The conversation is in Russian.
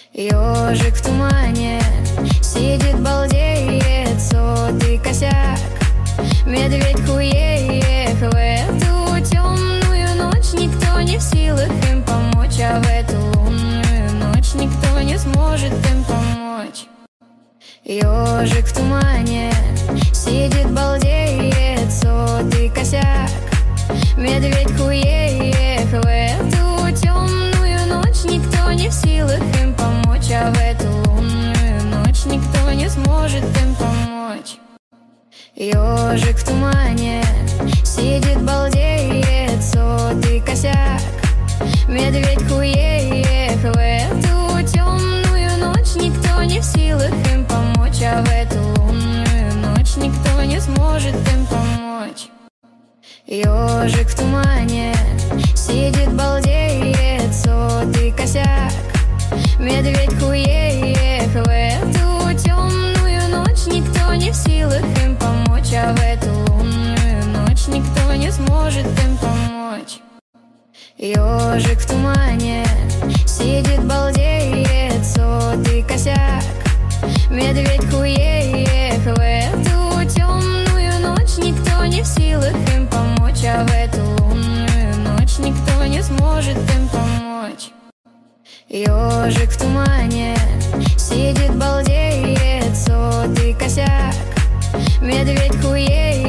Ёжик в тумане сидит, балдеет, сот и косяк. Медведь хуеет, в эту темную ночь никто не в силах им помочь, а в эту лунную ночь никто не сможет им помочь. Ёжик в тумане сидит, балдеет, сот и косяк. Медведь хуеет, в эту темную ночь никто не в силах им помочь, а в эту лунную ночь никто не сможет им помочь. Ёжик в тумане сидит, балдеет, сот и косяк. Медведь хуеет, в эту темную ночь никто не в силах им помочь, а в эту лунную ночь никто не сможет им помочь. Ёжик в тумане сидит, балдеет, сот и косяк. Медведь хуеет, в эту темную ночь никто не в силах им помочь, а в эту лунную ночь никто не сможет им помочь. Ёжик в тумане сидит, балдеет, сот и косяк. Медведь хуеет, в эту темную ночь никто не в силах им помочь, а в эту лунную ночь никто не сможет им помочь. Ёжик в тумане сидит, балдеет, сот и косяк. Медведь хуеет.